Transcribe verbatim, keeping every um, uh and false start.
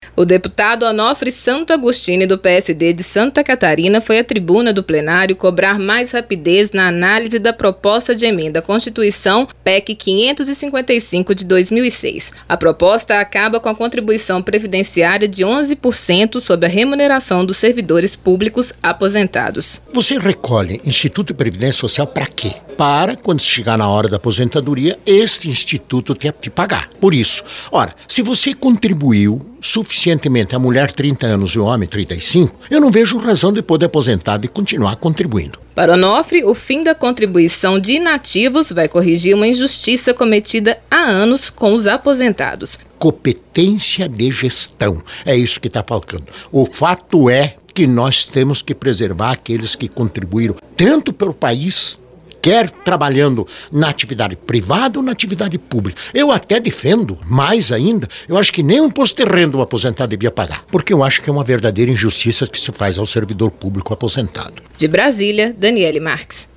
O deputado Onofre Santo Agostini, do P S D de Santa Catarina, foi à tribuna do plenário cobrar mais rapidez na análise da proposta de emenda à Constituição P E C quinhentos e cinquenta e cinco de dois mil e seis. A proposta acaba com a contribuição previdenciária de onze por cento sobre a remuneração dos servidores públicos aposentados. Você recolhe Instituto de Previdência Social para quê? Para, quando chegar na hora da aposentadoria, este instituto ter que pagar. Por isso, ora, se você contribuiu suficientemente, a mulher trinta anos e o homem trinta e cinco, eu não vejo razão de poder aposentar e continuar contribuindo. Para Onofre, o fim da contribuição de inativos vai corrigir uma injustiça cometida há anos com os aposentados. Competência de gestão, é isso que está faltando. O fato é que nós temos que preservar aqueles que contribuíram tanto pelo país, quer trabalhando na atividade privada ou na atividade pública. Eu até defendo, mais ainda, eu acho que nem o imposto de renda o aposentado devia pagar, porque eu acho que é uma verdadeira injustiça que se faz ao servidor público aposentado. De Brasília, Daniele Marques.